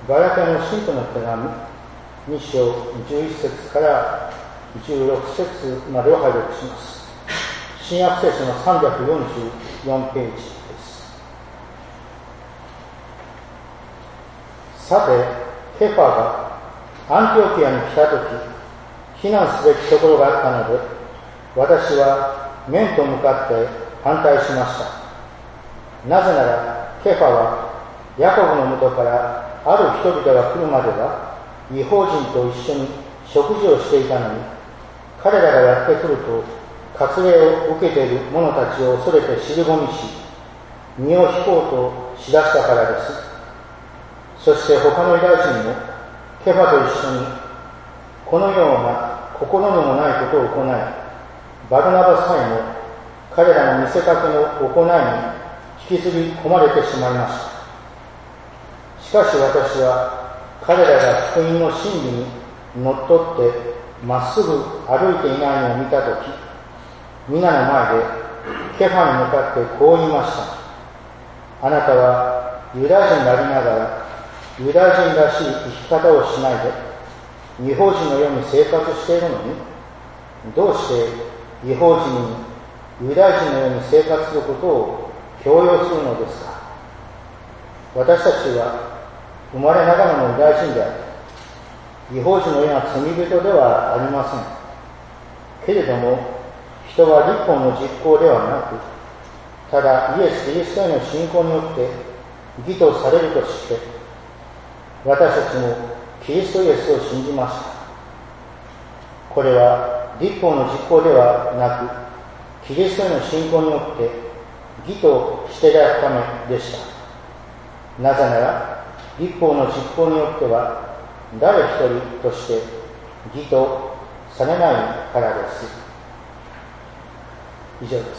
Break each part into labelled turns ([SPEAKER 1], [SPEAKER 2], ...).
[SPEAKER 1] ガラテヤの信徒の手紙2章11節から16節までを拝読します。新約聖書の344ページです。さて、ケファがアンティオキアに来たとき、非難すべきところがあったので、私は面と向かって反対しました。なぜなら、ケファはヤコブのもとからある人々が来るまでは、異邦人と一緒に食事をしていたのに、彼らがやってくると、割礼を受けている者たちを恐れて尻込みし、身を引こうとしだしたからです。そして他のユダヤ人も、ケファと一緒に、このような心にもないことを行い、バルナバさえも彼らの見せかけの行いに引きずり込まれてしまいました。しかし私は彼らが福音の真理にのっとってまっすぐ歩いていないのを見たとき、皆の前でケファに向かってこう言いました。あなたはユダヤ人でありながらユダヤ人らしい生き方をしないで異邦人のように生活しているのに、どうして異邦人にユダヤ人のように生活することを強要するのですか。私たちは生まれながらのユダヤ人であり、異邦人のような罪人ではありません。けれども、人は律法の実行ではなく、ただイエス・キリストへの信仰によって義とされるとして、私たちもキリストイエスを信じました。これは律法の実行ではなく、キリストへの信仰によって義としていただくためでした。なぜなら、律法の実行によっては誰一人として義とされないからです。以上です。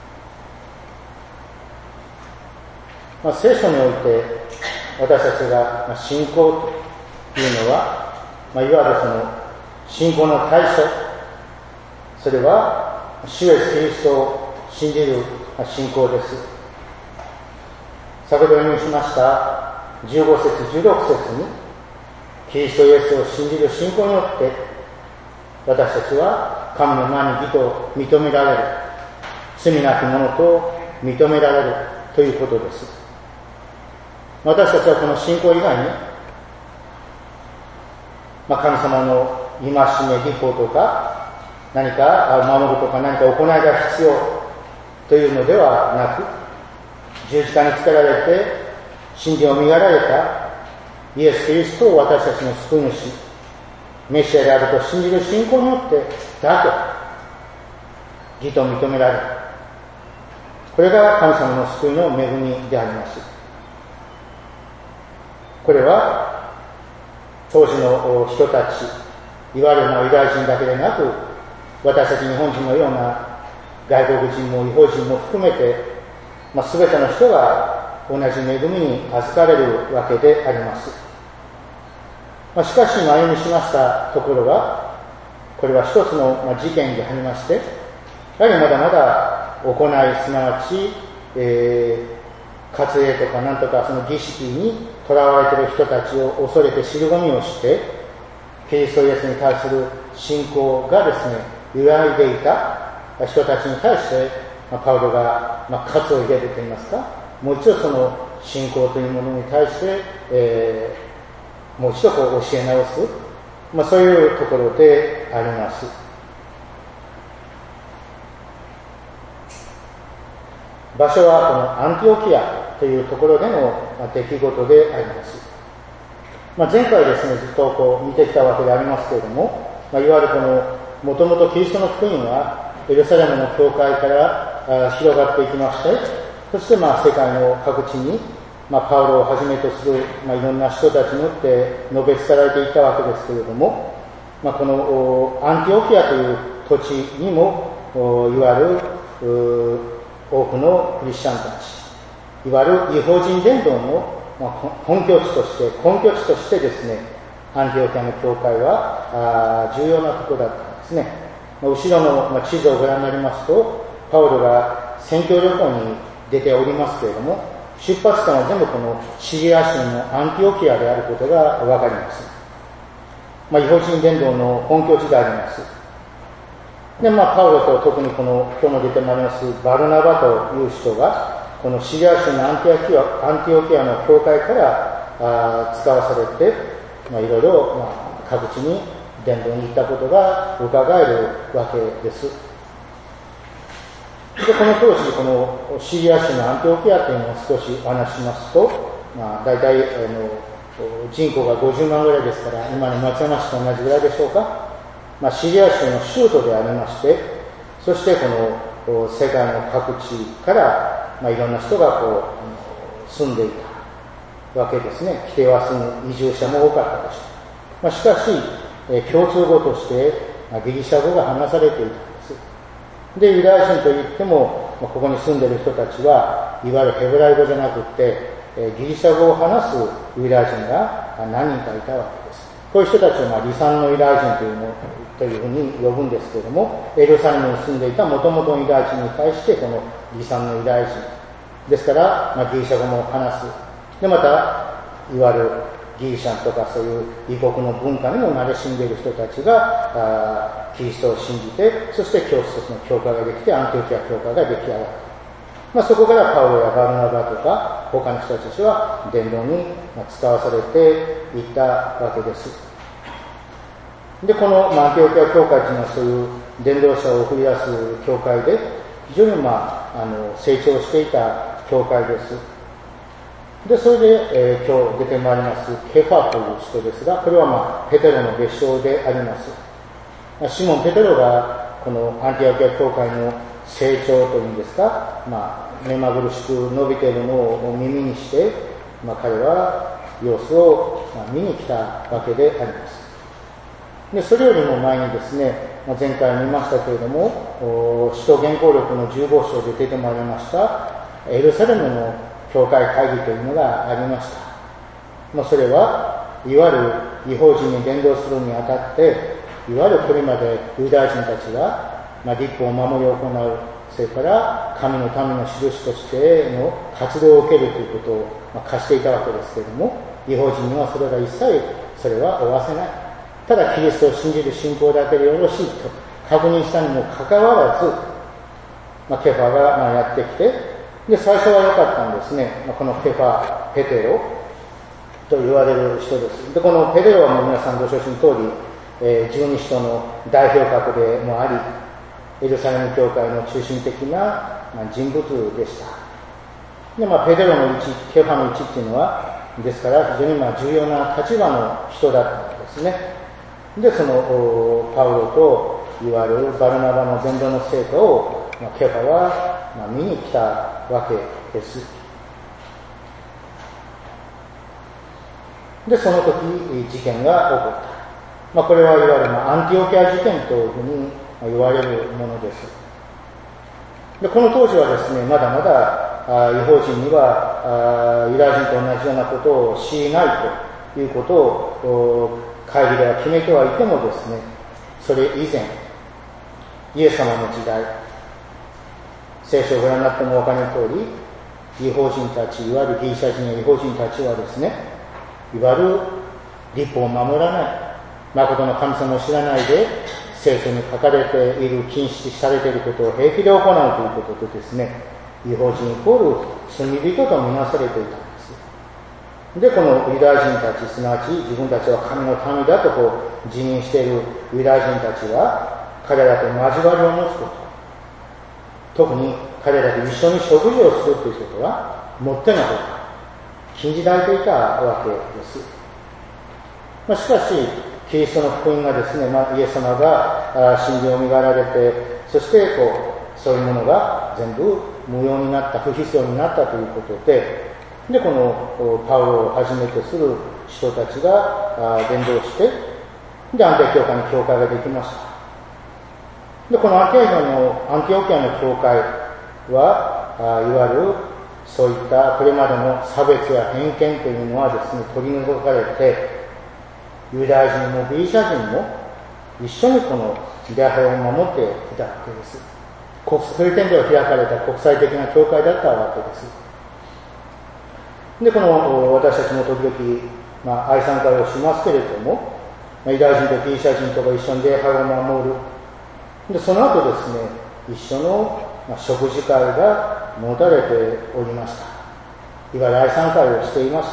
[SPEAKER 1] 聖書において私たちが信仰というのは、いわゆるその信仰の対象、それは主イエスキリストを信じる信仰です。先ほど読みしました15節16節に、キリストイエスを信じる信仰によって私たちは神の前に義と認められる、罪なき者と認められるということです。私たちはこの信仰以外に、神様の戒め、律法とか何か守るとか何か行いが必要というのではなく、十字架につけられて死んでよみがえられたイエス・キリストを私たちの救い主、メシアであると信じる信仰によってだけ義と認められる。これが神様の救いの恵みであります。これは当時の人たち、いわゆるユダヤ人だけでなく、私たち日本人のような外国人も異邦人も含めて、全ての人が同じ恵みに預かれるわけであります。しかし歩みしましたところが、これは一つの事件でありまして、やはりまだまだ行い、すなわち、割礼とかなんとかその儀式にとらわれている人たちを恐れて尻込みをして、キリストイエスに対する信仰がですね、揺らいでいた人たちに対して、パウロが喝を入れるといいますか、もう一度その信仰というものに対して、もう一度教え直す、そういうところであります。場所はこのアンティオキアというところでの出来事であります。前回ですね、ずっと見てきたわけでありますけれども、いわゆるこのもともとキリストの福音はエルサレムの教会から広がっていきまして、そして世界の各地に、パウロをはじめとする、いろんな人たちによって述べ伝えられていったわけですけれども、このアンティオキアという土地にも、いわゆる多くのクリスチャンたち、いわゆる異邦人伝道の根拠地としてですね、アンティオキアの教会は重要なところだったんですね。後ろの地図をご覧になりますと、パウロが宣教旅行に出ておりますけれども、 出発点は全部このシリア州のアンティオキアであることがわかります。異邦人伝道の本拠地であります。で、パウロと特にこの今日も出てまいりますバルナバという人がこのシリア州のアンティオキアの教会から使わされて、いろいろ各地に伝道に行ったことが伺えるわけです。で、この当時、このシリア州のアンティオキアというのを少しお話しますと、大体人口が50万ぐらいですから、今の松山市と同じぐらいでしょうか。シリア州の首都でありまして、そしてこの世界の各地からいろんな人が住んでいたわけですね。来ては住む移住者も多かったでしょう。しかし、共通語としてギリシャ語が話されていたんです。で、ユダヤ人といっても、ここに住んでいる人たちはいわゆるヘブライ語じゃなくってギリシャ語を話すユダヤ人が何人かいたわけです。こういう人たちを離散のユダヤ人というふうに呼ぶんですけれども、エルサレムに住んでいた元々のユダヤ人に対してこの離散のユダヤ人ですから、ギリシャ語も話す。で、またいわゆるギリシャンとかそういう異国の文化にも慣れ親んでいる人たちがキリストを信じて、そして一つの教会ができて、アンティオキア教会が出来上がった。そこからパウロやバルナバとか他の人たちは伝道に使わされていったわけです。で、このアンティオキア教会というのはそういう伝道者を送り出す教会で、非常に成長していた教会です。で、それで、今日出てまいりますケファという人ですが、これはペテロの別称であります。シモン・ペテロがこのアンティオキア教会の成長というんですか、目まぐるしく伸びているのを耳にして、彼は様子を見に来たわけであります。で、それよりも前にですね、前回見ましたけれども、使徒原稿録の15章で出てまいりましたエルサレムの教会会議というのがありました。それはいわゆる異邦人に伝道するにあたって、いわゆるこれまでユダヤ人たちが律法を守り行う、それから神の民の印としての活動を受けるということを課していたわけですけれども、異邦人にはそれが一切それは負わせない。ただキリストを信じる信仰だけでよろしいと確認したにもかかわらず、ケファがやってきて、で、最初は良かったんですね。このケファ、ペテロと言われる人です。で、このペテロは皆さんご承知の通り、十二使徒の代表格でもあり、エルサレム教会の中心的な人物でした。で、ペテロの位置、ケファの位置っていうのは、ですから非常に重要な立場の人だったんですね。で、そのパウロといわゆるバルナバの伝道の成果をケファは見に来たわけです。で、その時事件が起こった。これはいわゆるアンティオキア事件というふうに言われるものです。で、この当時はですね、まだまだ異邦人にはユダヤ人と同じようなことをしないということを会議では決めてはいてもですね、それ以前、イエス様の時代、聖書をご覧になってもお分かりの通り、異邦人たち、いわゆるギリシャ人や異邦人たちはですね、いわゆる律法を守らない、誠の神様を知らないで、聖書に書かれている、禁止されていることを平気で行うということでですね、異邦人イコール罪人とみなされていたんです。で、このユダヤ人たち、すなわち自分たちは神の民だと自認しているユダヤ人たちは、彼らと交わりを持つこと、特に彼らと一緒に食事をするということはもってのほか禁じられていたわけです。しかしキリストの福音がですね、イエス様が死んでよみがえられて、そしてそういうものが全部無用になった、不必要になったということで、このパウロをはじめとする人たちが伝道して、でアンティオキアに教会ができました。で、このアンティオキアの教会はいわゆるそういったこれまでの差別や偏見というのはですね、取り除かれて、ユダヤ人もギリシャ人も一緒にこの礼拝を守っていたわけです。そういう点では開かれた国際的な教会だったわけです。 で、この私たちも時々、愛参会をしますけれども、ユダヤ人とギリシャ人とか一緒に礼拝を守る。で、その後ですね、一緒の食事会が持たれておりました。いわゆる愛参会をしていました。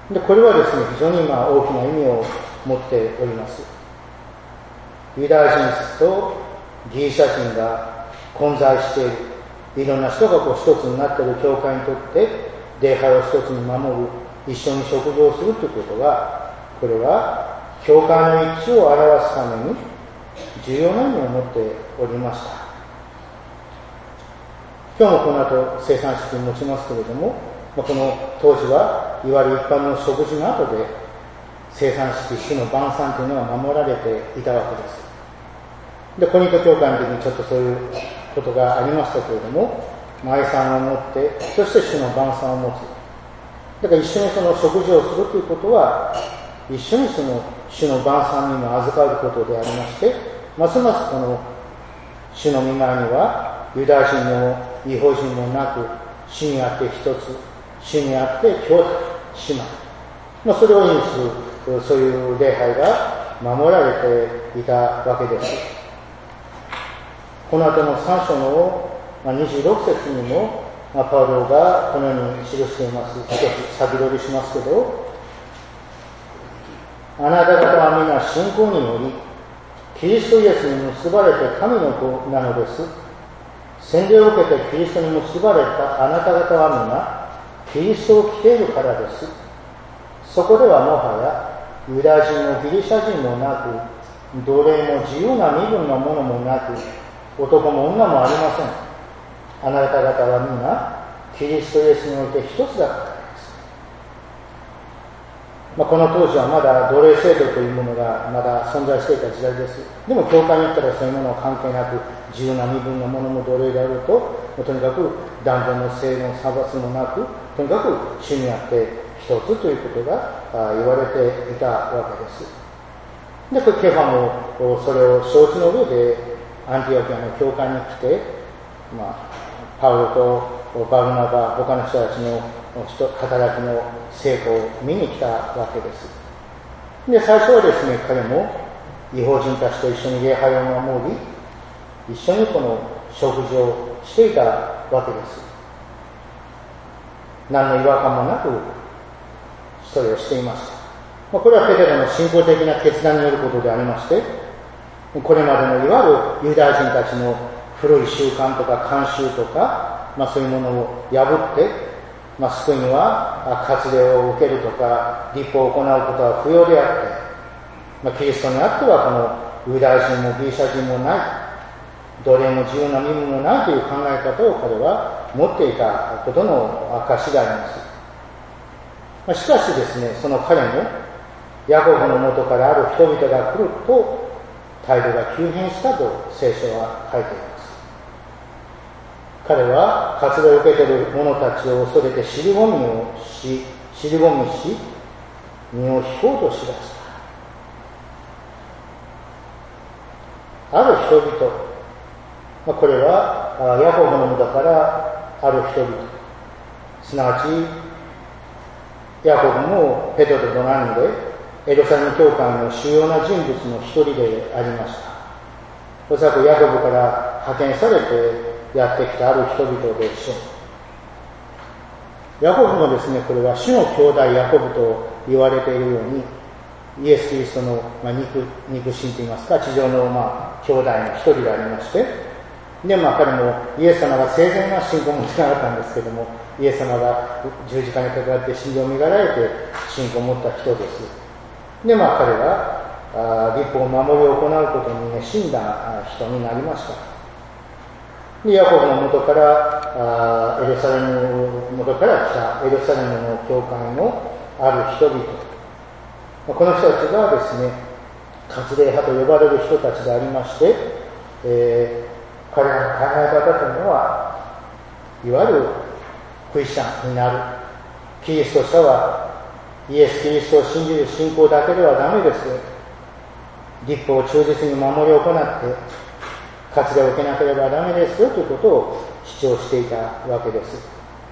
[SPEAKER 1] で、これはですね、非常に大きな意味を持っております。ユダヤ人とギリシャ人が混在している。いろんな人が一つになっている教会にとって、礼拝を一つに守る、一緒に食事をするということは、これは教会の一致を表すために重要な意味を持っておりました。今日もこの後生産式を持ちますけれども、この当時はいわゆる一般の食事の後で生産式、主の晩餐というのは守られていたわけです。で、コリント教会の時にちょっとそういうことがありましたけれども、愛餐を持って、そして主の晩餐を持つ。だから一緒にその食事をするということは、一緒にその主の晩餐にも預かることでありまして、ますますこの主の御前には、ユダヤ人も異邦人もなく、主にあって一つ、主にあって兄弟、姉妹。それを意味する、そういう礼拝が守られていたわけです。この後の3章の26節にも、パウロがこのように記しています。少し先取りしますけど、あなた方は皆信仰により、キリストイエスに結ばれて神の子なのです。洗礼を受けてキリストに結ばれたあなた方は皆、キリストを着ているからです。そこではもはや、ユダヤ人もギリシャ人もなく、奴隷も自由な身分のものもなく、男も女もありません。あなた方は皆、キリストイエスにおいて一つだからです。この当時はまだ奴隷制度というものがまだ存在していた時代です。でも教会に行ったらそういうものは関係なく、自由な身分のものも奴隷であると、とにかく男女の性の差別もなく、とにかく主にあって一つということが言われていたわけです。で、ケファもそれを承知の上でアンティオキアの教会に来て、パウロとバルナバ、他の人たちの働きの成功を見に来たわけです。で、最初はですね、彼も異邦人たちと一緒に礼拝を守り、一緒にこの食事をしていたわけです。何の違和感もなく、それをしていました。これはペテロの信仰的な決断によることでありまして、これまでのいわゆるユダヤ人たちの古い習慣とか慣習とか、そういうものを破って、救いには割礼を受けるとか、立法を行うことは不要であって、キリストにあってはこのユダヤ人もギリシャ人もない、奴隷も自由な身分もないという考え方を彼は持っていたことの証であります。しかしですね、その彼もヤコブの元からある人々が来ると態度が急変したと聖書は書いています。彼は割礼を受けている者たちを恐れて尻込みし、身を引こうとしだした。ある人々、これはヤコブの元からある人々、すなわちヤコブもペテロと並んでエルサレム教会の主要な人物の一人でありました。おそらくヤコブから派遣されてやってきたある人々でしょう。ヤコブもですね、これは主の兄弟ヤコブと言われているように、イエス・キリストの肉親といいますか、地上の兄弟の一人でありまして、で、彼もイエス様が生前は信仰を持ってなかったんですけども、イエス様が十字架にかかって死んでよみがえられて信仰を持った人です。で、彼は立法を守り行うことに熱心な人になりました。で、ヤコブの元からエルサレム元から来たエルサレムの教会のある人々、この人たちがですね、割礼派と呼ばれる人たちでありまして、彼らの考え方というのは、いわゆるクリスチャンになる。キリスト者はイエス・キリストを信じる信仰だけではダメです。立法を忠実に守り行って、割礼を受けなければダメですよということを主張していたわけです。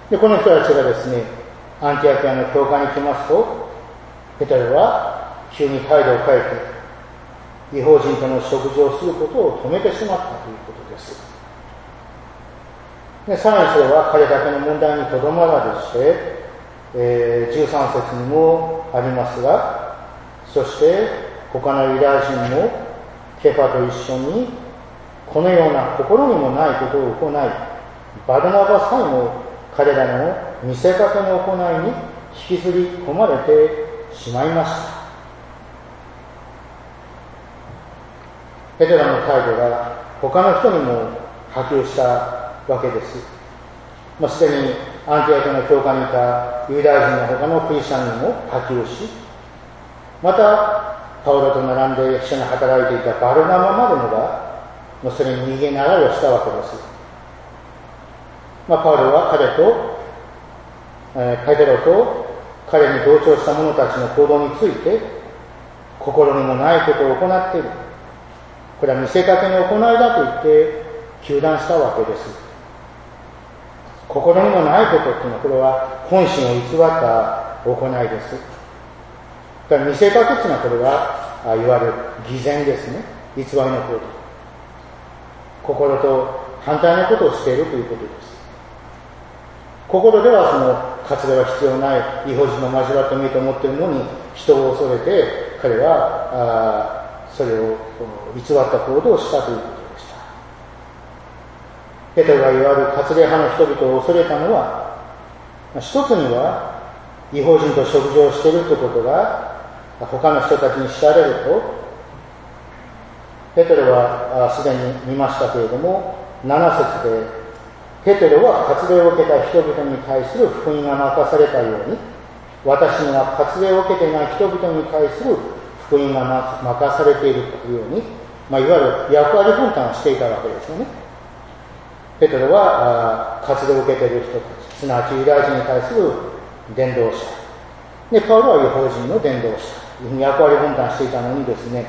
[SPEAKER 1] で、この人たちがですね、アンティアキアの教会に来ますと、ペテロは急に態度を変えて、異邦人との食事をすることを止めてしまったということです。で、さらにそれは彼だけの問題にとどまらずして、13節にもありますが、そして他のユダヤ人もケファと一緒にこのような心にもないことを行い、バルナバさえも彼らの見せかけの行いに引きずり込まれてしまいました。ペテロの態度が他の人にも波及したわけです。すでにアンティアキャの教会にいたユダヤ人の他のクリスチャンにも波及し、またパウロと並んで一緒に働いていたバルナバまでもがそれに逃げ習いをしたわけです。パウロはペテロと彼に同調した者たちの行動について、心にもないことを行っている、これは見せかけの行いだと言って糾弾したわけです。心にもないことっていうのは、これは本心を偽った行いです。だから見せかけっていうのは、これはいわゆる偽善ですね。偽りの行動。心と反対のことをしているということです。心ではその活動が必要ない異邦人の交わってもいいと思っているのに、人を恐れて彼はそれを偽った行動をしたということでした。ペテロがいわゆる割礼派の人々を恐れたのは、一つには異邦人と食事をしているということが他の人たちに知られると、ペテロはすでに見ましたけれども、7節でペテロは割礼を受けた人々に対する福音が任されたように、私には割礼を受けていない人々に対する福音が任されているというように、いわゆる役割分担をしていたわけですよね。ペテロは割礼を受けている人たち、すなわちユダヤ人に対する伝道者で、パウロは異邦人の伝道者、役割分担していたのにですね、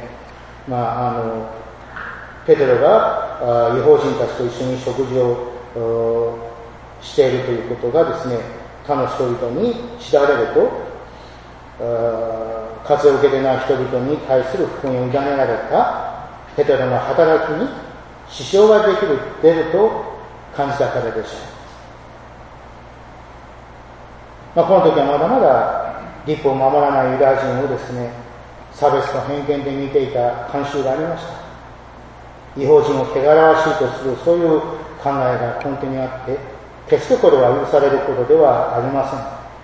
[SPEAKER 1] ペテロが異邦人たちと一緒に食事をしているということがですね、他の人々に知られると、割礼を受けていない人々に対する福音を委ねられたペテロの働きに支障が出ると感じたからでしょう。この時はまだまだ律法を守らないユダヤ人をですね、差別と偏見で見ていた慣習がありました。異邦人を汚らわしいとする、そういう考えが根底にあって、決してこれは許されることではありません。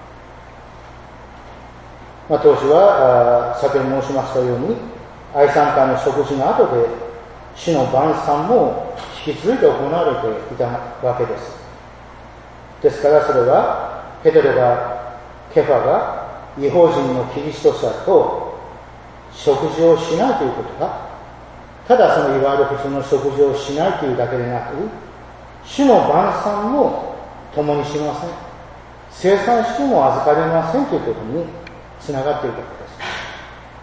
[SPEAKER 1] 当時は先ほど申しましたように、愛参会の食事の後で主の晩餐も引き続いて行われていたわけです。ですからそれはペテロケファが異邦人のキリスト者と食事をしないということが、ただそのいわゆる普通の食事をしないというだけでなく、主の晩餐も共にしません、生産しても預かりませんということにつながっていることです。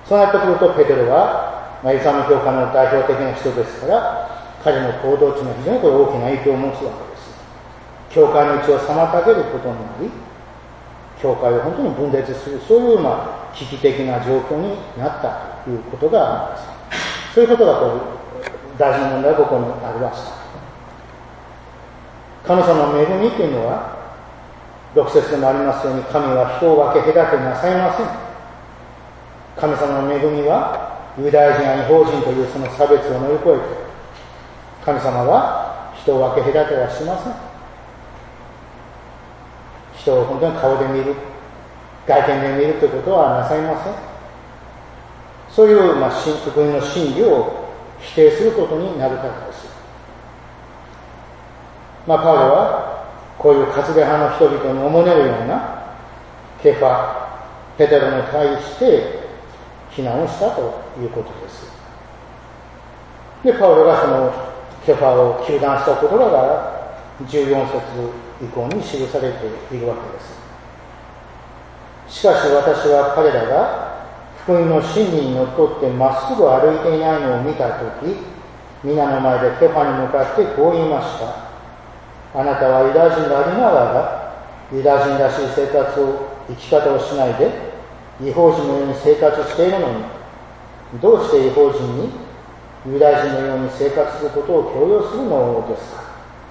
[SPEAKER 1] そうなってくるとペテロは、イスラム教会の代表的な人ですから、彼の行動というのは非常に大きな影響を持つわけです。教会の道を妨げることになり、教会を本当に分裂する、そういう危機的な状況になったということがあります。そういうことが大事な問題がここにありました。神様の恵みというのは、6節でもありますように、神は人を分け隔てなさいません。神様の恵みは、ユダヤ人や異邦人というその差別を乗り越えて、神様は人を分け隔てはしません。人を本当に顔で見る、外見で見るということはなさいません。そういう福音の真理を否定することになるからです。パウロはこういう割礼派の人々におもねるようなケファ、ペテロに対して非難をしたということです。で、パウロがそのケファを糾弾した言葉が14節以降に記されているわけです。しかし私は彼らが福音の真理にのっとってまっすぐ歩いていないのを見たとき、皆の前でケファに向かってこう言いました。あなたはユダヤ人でありながら、 ユダヤ人らしい生活を、生き方をしないで異邦人のように生活しているのに、どうして異邦人にユダヤ人のように生活することを強要するのですか。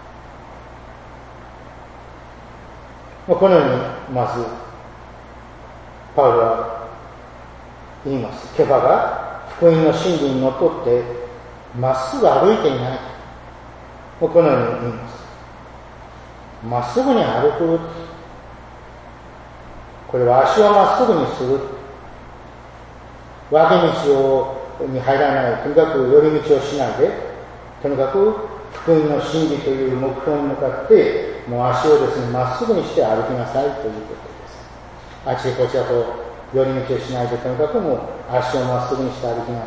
[SPEAKER 1] このようにまずパウロは言います。ケファが福音の真理にのっとってまっすぐ歩いていない。このように言います。まっすぐに歩く。これは足をまっすぐにする。分け道に入らない。とにかく寄り道をしないで、とにかく福音の真理という目標に向かって、もう足をですね、まっすぐにして歩きなさいということです。あちらこちらと寄り道をしないで、とにかくもう足をまっすぐにして歩きなさ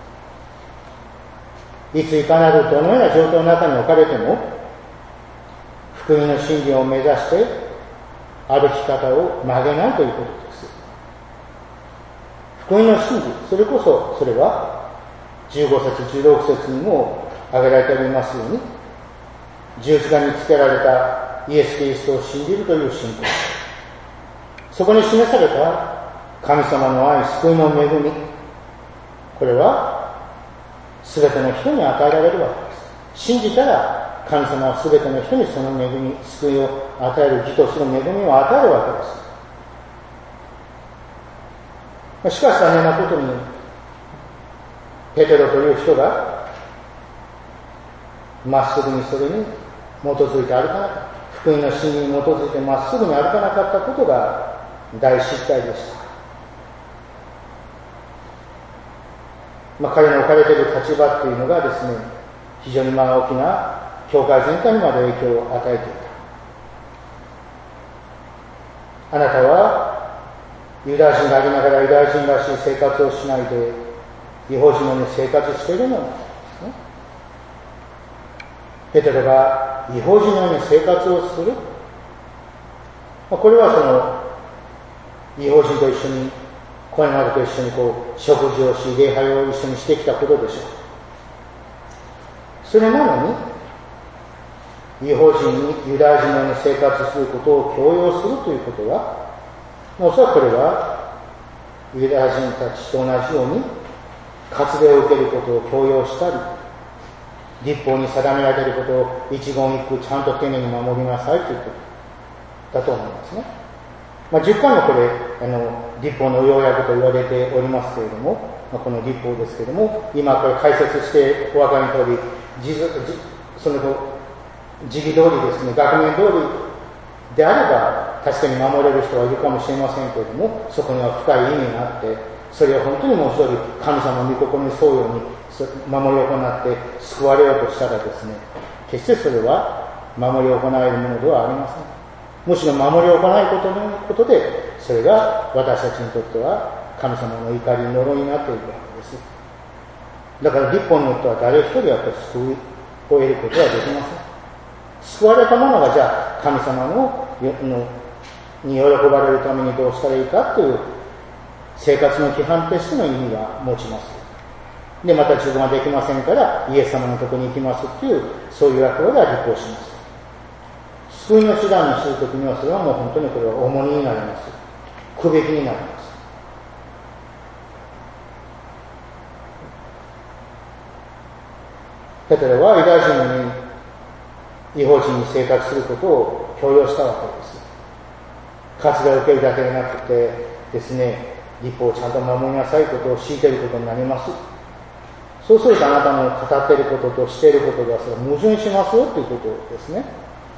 [SPEAKER 1] い。いついかなるどのような状況の中に置かれても、福音の真理を目指して歩き方を曲げないということです。福音の真理、それは15節16節にも挙げられておりますように、十字架につけられたイエス・キリストを信じるという信仰。そこに示された神様の愛、救いの恵み、これは全ての人に与えられるわけです。信じたら神様は全ての人にその恵み、救いを与える、義とする恵みを与えるわけです。しかし残念なことに、ペテロという人がまっすぐにそれに基づいて歩かなかった。福音の真理に基づいてまっすぐに歩かなかったことが大失態でした。彼の置かれている立場っていうのがですね、非常に大きな教会全体にまで影響を与えていた。あなたはユダヤ人でありながらユダヤ人らしい生活をしないで異邦人のように生活しているのですね。ペテロが異邦人のように生活をする、これはその異邦人と一緒に、これまでと一緒に食事をし、礼拝を一緒にしてきたことでしょう。それなのに異邦人にユダヤ人のように生活することを強要するということは、おそらくこれはユダヤ人たちと同じように割礼を受けることを強要したり、律法に定められていることを一言一句ちゃんと丁寧に守りなさいということだと思いますね。10巻のこれ律法の要約と言われておりますけれども、この律法ですけれども、今これ解説してお分かりの通り、その時期通りですね、学年通りであれば確かに守れる人はいるかもしれませんけれども、そこには深い意味があって、それを本当にもう一人神様の御心に沿うように守りを行って救われようとしたらですね、決してそれは守りを行えるものではありません。むしろ守りを行うことで、それが私たちにとっては神様の怒り、呪いになっているわけです。だから律法によっては誰一人やっぱり救いを得ることはできません。救われた者がじゃあ神様に喜ばれるためにどうしたらいいかという生活の規範としての意味が持ちます。で、また自分はできませんからイエス様のところに行きますっていう、そういう役割が実行します。救いの手段にするときには、それはもう本当にこれは重荷になります。区別になります。ペテロはユダヤ人のように異邦人に生活することを強要したわけです。割礼を受けるだけでなくてですね、律法をちゃんと守りなさいことを強いていることになります。そうするとあなたの語っていることとしていることがそれ矛盾しますよということですね。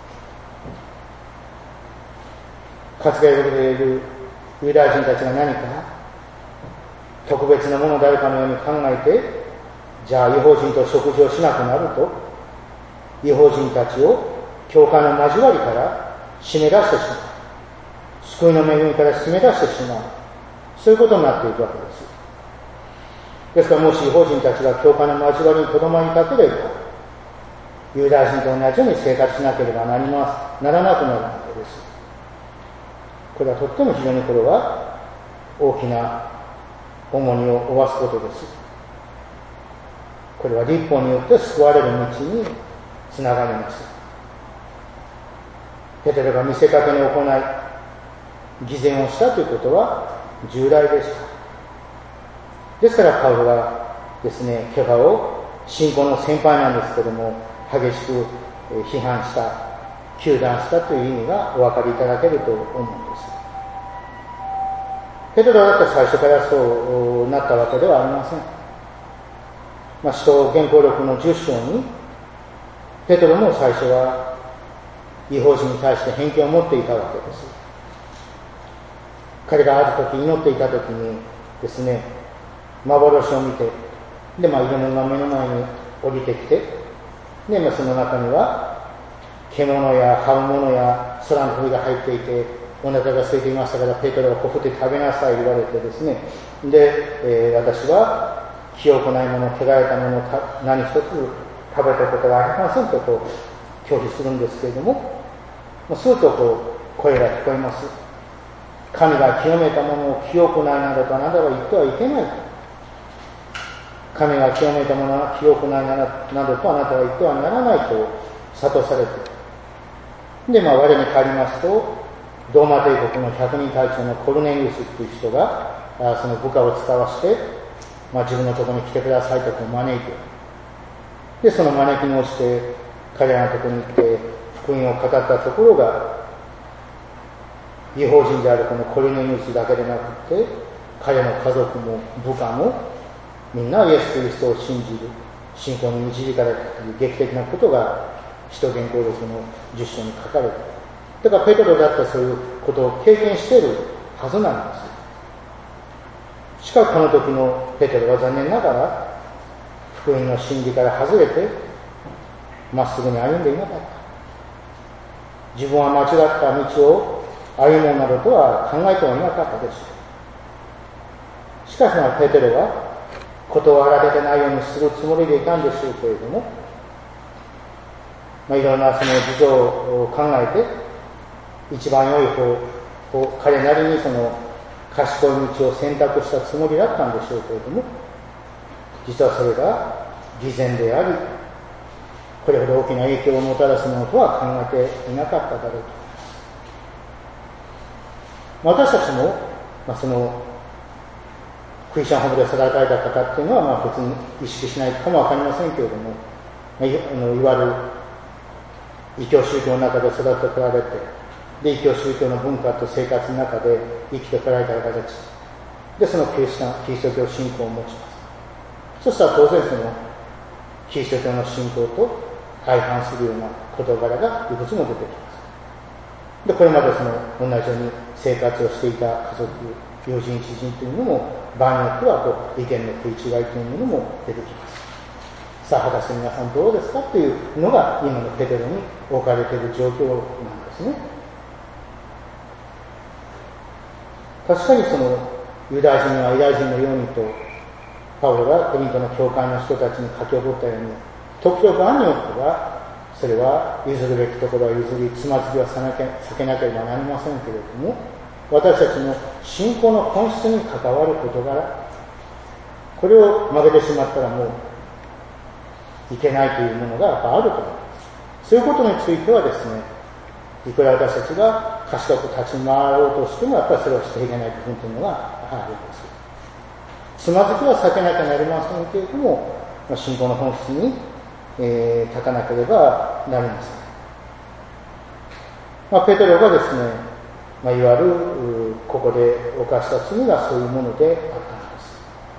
[SPEAKER 1] 割礼を受けているユダヤ人たちが何か特別なものであるかのように考えて、じゃあ異邦人と食事をしなくなると、異邦人たちを教会の交わりから締め出してしまう。救いの恵みから締め出してしまう。そういうことになっていくわけです。ですからもし異邦人たちが教会の交わりにとどまりたければ、ユダヤ人と同じように生活しなければならなくなるわけです。これはとっても非常にこれは大きな重荷を負わすことです。これは律法によって救われる道につながります。 ペテロが見せかけに行い、偽善をしたということは重大でした。ですからパウロはですね、ケファを信仰の先輩なんですけども、激しく批判した、糾弾したという意味がお分かりいただけると思うんです。ペテロだって最初からそうなったわけではありません。使徒原稿録の10章に、ペテロも最初は異邦人に対して偏見を持っていたわけです。彼がある時祈っていた時にですね、幻を見て、で、色物が目の前に降りてきて、で、その中には獣や這うものや空の鳥が入っていて、お腹が空いていましたから、ペテロがここで食べなさい言われてですね、で、私は清くないもの、汚れたものを何一つ食べたことはありませんと拒否するんですけれども、すると声が聞こえます。神が清めたものを清くないなどとあなたは言ってはいけない。神が清めたものは清くないなどとあなたは言ってはならないと諭されて、で、我に帰りますと、ローマ帝国の100人隊長のコルネリウスという人がその部下を使わして、自分のところに来てくださいと招いて、で、その招きに応じて彼らのところに行って福音を語ったところが、異邦人であるこのコルネリウスだけでなくて、彼の家族も部下もみんなイエス・キリストを信じる、信仰に導かれたという劇的なことが使徒原稿録の10章に書かれている。だからペテロだってそういうことを経験しているはずなんです。しかしこの時のペテロは残念ながら福音の真理から外れてまっすぐに歩んでいなかった。自分は間違った道を歩もうなどとは考えてはいなかったでしょう。しかしペテロは事を荒立てないようにするつもりでいたんでしょうけれども、いろんなその事情を考えて一番良い方を彼なりにその賢い道を選択したつもりだったんでしょうけれども、実はそれが偽善であり、これほど大きな影響をもたらすものとは考えていなかっただろうと。私たちも、そのクリスチャンホームで育てられた方っていうのは別に意識しないかもわかりませんけれども、いわゆる異教宗教の中で育てこられて、で、異教宗教の文化と生活の中で生きてこられた方たちで、そのキリスト教信仰を持ちます。そしたら当然そのキリスト教の信仰と相反するような事柄がいくつも出てきます。で、これまでその同じように生活をしていた家族、友人、知人というのも場合によっては意見の食い違いというものも出てきます。さあ果たして皆さんどうですかというのが今のペテロに置かれている状況なんですね。確かにそのユダヤ人はユダヤ人のようにとパウロがコリントの教会の人たちに書き起こったように、時々案によってはそれは譲るべきところは譲り、つまずきは避けなければなりませんけれども、私たちの信仰の本質に関わる事柄、これを曲げてしまったらもういけないというものがやっぱあると思います。そういうことについてはですね、いくら私たちが賢く立ち回ろうとしても、やっぱりそれをしていけない部分というのがあるんです。つまずきは避けなきゃなりませんけれども、信仰の本質に、立たなければなりません。ペテロがですね、いわゆるここで犯した罪がそういうものであったのです。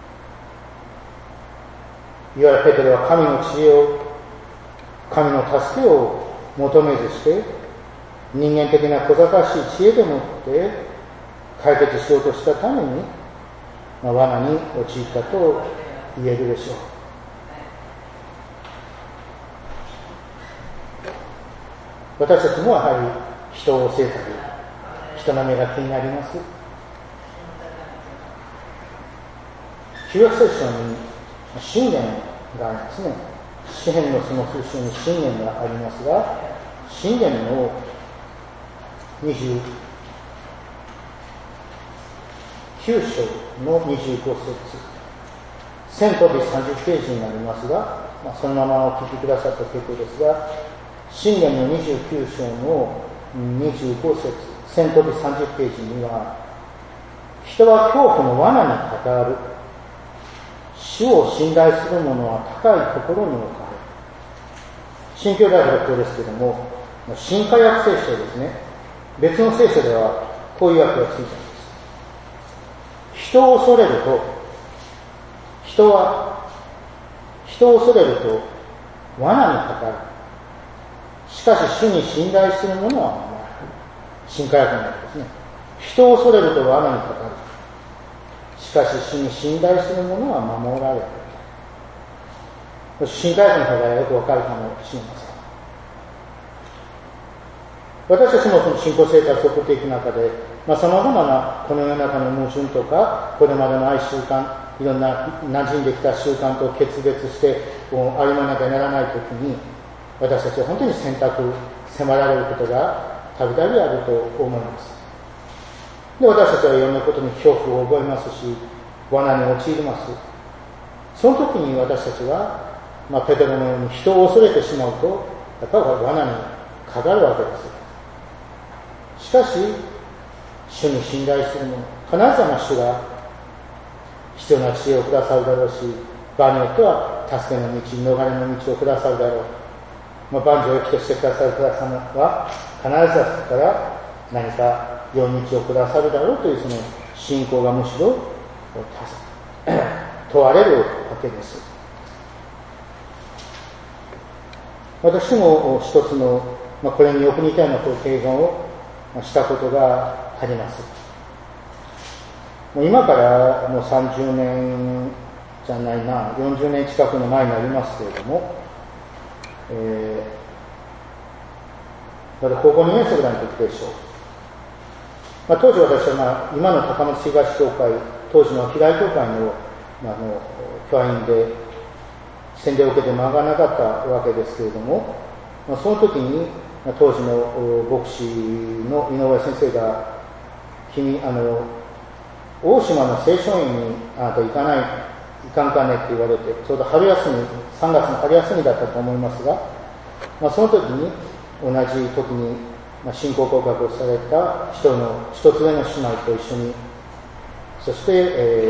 [SPEAKER 1] いわゆるペテロは神の知恵を、神の助けを求めずして、人間的な小賢しい知恵でもって解決しようとしたために、罠に陥ったと言えるでしょう。私たちもやはり人を制作、人の目が気になります。旧約聖書に箴言がありますね。詩篇のその風習に箴言がありますが、箴言の29章の25節、1000飛び30ページになりますが、そのままお聞きくださった結構ですが、箴言の29章の 25節、戦闘日30ページには、人は恐怖の罠にかかる。主を信頼する者は高いところに置かれる。新教大学ですけども、新化訳聖書ですね。別の聖書ではこういう訳がついています。人を恐れると、人を恐れると罠にかかる。しかし主に信頼する者は守られる。新化訳の訳ですね。人を恐れると罠にかかる。しかし主に信頼する者は守られる。新化訳の方がよくわかるかもしれません。私たちもその信仰生活を送っていく中で、様々なこの世の中の矛盾とか、これまでの愛習慣、いろんな馴染んできた習慣と決別して歩まなきゃならないときに、私たちは本当に選択、迫られることがたびたびあると思います。で、私たちはいろんなことに恐怖を覚えますし、罠に陥ります。その時に私たちは、ペテロのように人を恐れてしまうと、やっぱり罠にかかるわけです。しかし、主に信頼する者、必ず主が必要な知恵をくださるだろうし、場合によっては助けの道、逃れの道をくださるだろう。万事を益としてくださる神様は、必ずあそこから何か良い道をくださるだろうというその信仰がむしろ問われるわけです。私も一つの、これによく似たような経験をしたことがあります。今からもう30年じゃないな、40年近くの前になりますけれども、まだ高校2年生ぐらいの時でしょう。当時私は、今の高松東教会、当時の平井教会の、教員で洗礼を受けて間がなかったわけですけれども、その時に当時の牧師の井上先生が、君大島の青少院にあなた行かんかねって言われて、ちょうど春休み、3月の春休みだったと思いますが、その時に同じ時に信仰告白をされた一つ上の姉妹と一緒に、そして、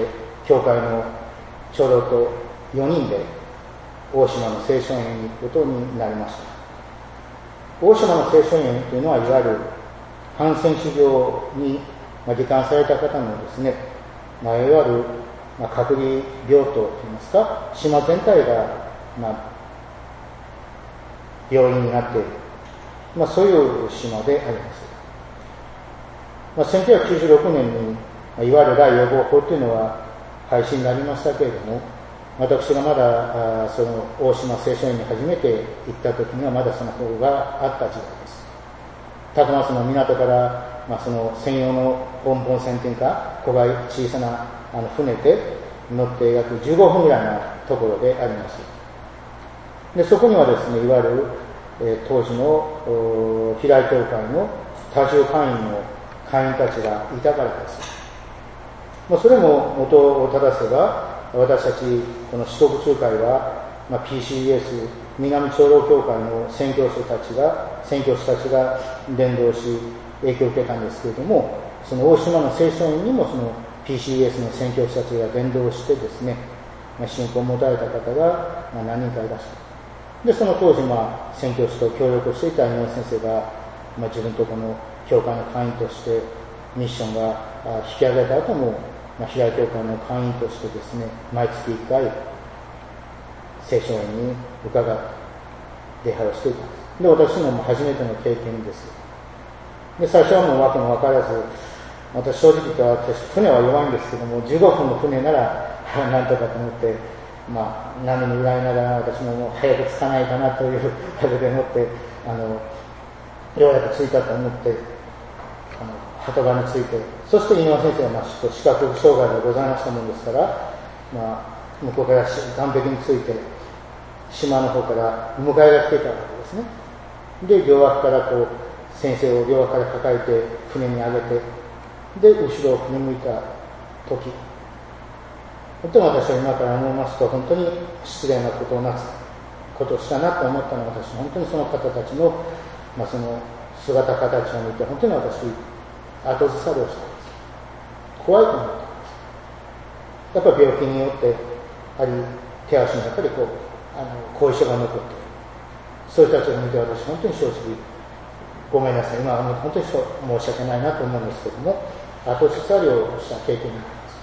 [SPEAKER 1] 教会の長老と4人で大島の青少院に行くことになりました。大島の青少院というのは、いわゆるハンセン氏病に罹患された方のですね、いわゆる隔離病棟といいますか、島全体が、病院になっている、そういう島であります。1996年にいわゆる第予防法というのは廃止になりましたけれども、私がまだその大島青少院に初めて行った時にはまだその法があった時代です。高松の港から、その専用のボンボン船というか小さな船で乗って約15分ぐらいのところであります。で、そこにはですね、いわゆる、当時の平井教会の多重会員の会員たちがいたからです。それも元を正せば、私たちこの四国中会は、PCES 南長老教会の宣教師たちが伝道し影響を受けたんですけれども、その大島の青少院にもその PCES の宣教師たちが伝道してですね、信仰を持たれた方が何人かいらっしゃる。で、その当時宣教師と協力していた井上先生が、自分とこの教会の会員としてミッションが引き上げた後も、平井教会の会員としてですね、毎月1回青少院に伺って礼拝をしていたんです。で、私も初めての経験です。で、最初はもう訳も分からず、私正直言ったら船は弱いんですけども、15分の船ならなんとかと思って、波に揺られながら私もう早く着かないかなというあれで思って、ようやく着いたと思って、鳩場に着いて、そして井上先生は視覚障害がございましたもんですから、向こうから岸壁に着いて、島の方から迎えが来ていたわけですね。で、両脇から先生を両脇から抱えて船に上げて、で、後ろを振り向いた時、本当に私は今から思いますと、本当に失礼なことをしたなと思ったのは、私本当にその方たちの、その姿形を見て本当に私後ずさりをしたんです。怖いと思ったんです。やっぱり病気によって手足にやっぱり後遺症が残っている、そういう人たちを見て私本当に正直ごめんなさい、今は本当に申し訳ないなと思うんですけども、後ずさりをした経験にな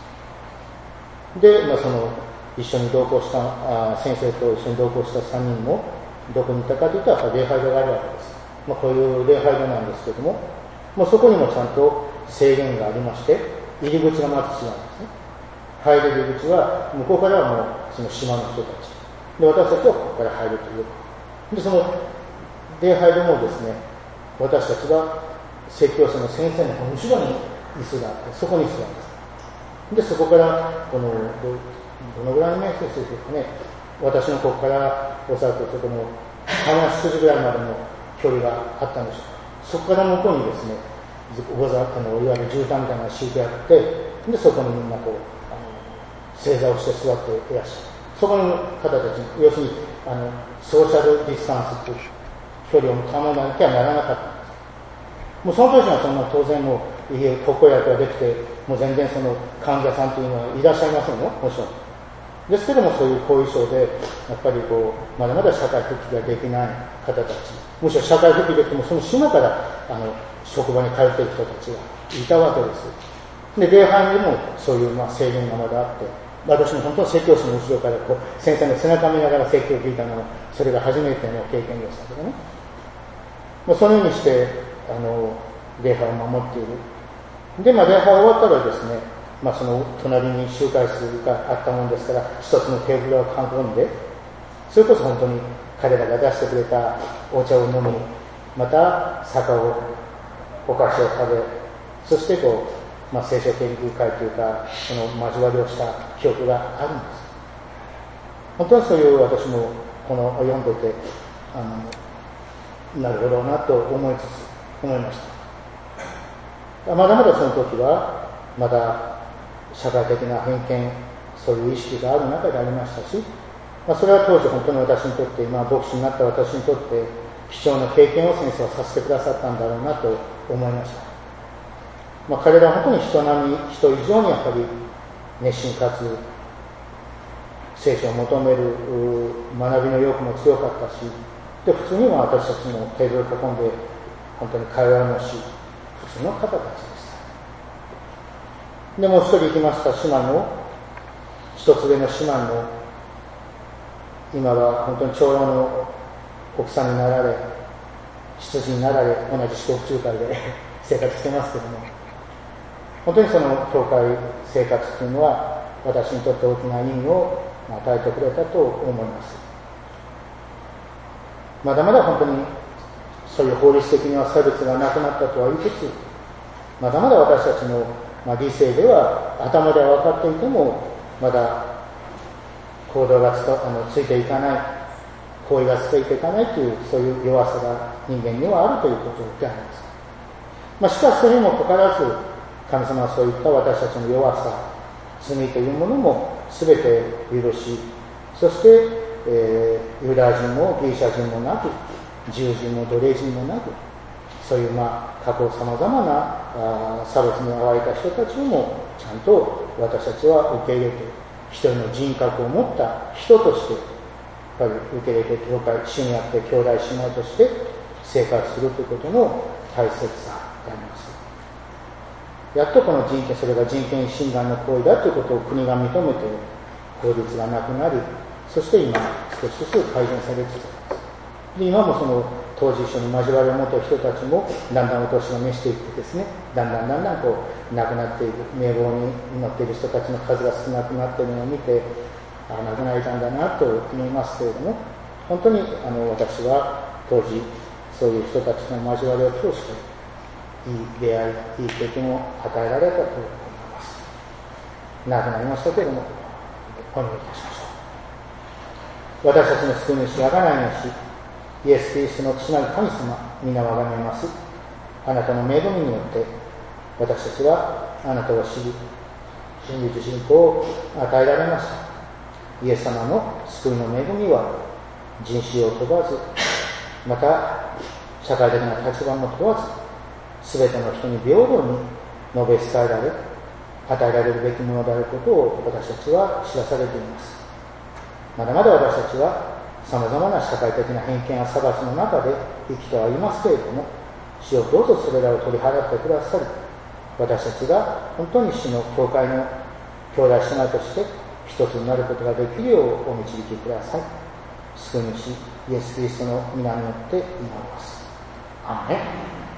[SPEAKER 1] ります。で、一緒に同行した先生と一緒に同行した3人もどこにいたかというと、やっぱり礼拝堂があるわけです。こういう礼拝堂なんですけども、そこにもちゃんと制限がありまして、入り口がまず違うんですね。入る入り口は向こうからはもうその島の人たちで、私たちはここから入るというで、その礼拝堂もですね、私たちは説教者の先生の後ろに椅子があって、そこに座るんです。で、そこからどのぐらいの面積ですかね、私のここからおそらくそこの鼻筋ぐらいまでの距離があったんでしょうか。そこから向こうにですね、いわゆる絨毯みたいなのが敷いてあって、でそこにみんな正座をして座っていらっしゃる。そこの方たち、要するにソーシャルディスタンスという距離を保たなきゃならなかったんです。もうその当時はそんな当然もう特効薬ができて、もう全然その患者さんというのはいらっしゃいませんよ、もちろん。ですけども、そういう後遺症でやっぱりまだまだ社会復帰ができない方たち、むしろ社会復帰できてもその島から職場に通っている人たちがいたわけです。で、礼拝にもそういう制限がまだあって、私も本当に説教師の後ろから先生の背中見ながら説教を聞いたのは、それが初めての経験でしたけどね。そのようにして礼拝を守っている。で、礼拝終わったらですね、その隣に集会室があったもんですから、一つのテーブルを囲んで、それこそ本当に彼らが出してくれたお茶を飲み、また酒をお菓子を食べ、そして聖書研究会というか、その交わりをした記憶があるんです。本当にそういう私も読んでてなるほどなと思いました。まだまだその時はまだ社会的な偏見、そういう意識がある中でありましたし、それは当時本当に私にとって、牧師になった私にとって貴重な経験を先生はさせてくださったんだろうなと思いました。彼らは本当に人並み、人以上にやっぱり熱心かつ聖書を求める学びの欲も強かったし、で普通には私たちもテーブルを囲んで本当に会話もし、普通の方たちでした。でもう一人行きました姉妹の、一つ上の姉妹の、今は本当に長老の奥さんになられ、執事になられ、同じ四国中会で生活してますけども、本当にその教会生活というのは私にとって大きな意味を与えてくれたと思います。まだまだ本当にそういう法律的には差別がなくなったとは言いつつ、まだまだ私たちの理性では頭では分かっていてもまだ行動がついていかない、行為がついていかないという、そういう弱さが人間にはあるということであります。しかしそれにもかかわらず神様はそういった私たちの弱さ、罪というものも全て許し、そして、ユダヤ人もギリシャ人もなく、自由人も奴隷人もなく、そういう過去さまざまな差別に遭われた人たちをもちゃんと私たちは受け入れて、一人の人格を持った人としてやっぱり受け入れて、教会主にあって兄弟姉妹として生活するということの大切さがあります。やっとこの人権、それが人権侵害の行為だということを国が認めて法律がなくなり、そして今少しずつ改善されつつあります。で、今もその当時一緒に交わりを持った人たちもだんだんお年が召していってですね、だんだん亡くなっている、名簿に乗っている人たちの数が少なくなっているのを見て、亡くなれたんだなと思いますけれども、本当に私は当時そういう人たちの交わりを通していい出会い、いい経験を与えられたと思います。亡くなりましたけれども、お祈りいたしましょう。私たちの救い主、あがない主、イエス・キリストの父なる神様、皆をあがめます。あなたの恵みによって私たちはあなたを知り、真実信仰を与えられました。イエス様の救いの恵みは人種を問わず、また社会的な立場も問わず、すべての人に平等に述べ伝えられ、与えられるべきものであることを私たちは知らされています。まだまだ私たちは様々な社会的な偏見や差別の中で生きてはいますけれども、主よどうぞそれらを取り払ってくださり、私たちが本当に主の教会の兄弟姉妹として一つになることができるようお導きください。救い主イエス・キリストの皆によって祈ります。アーメン。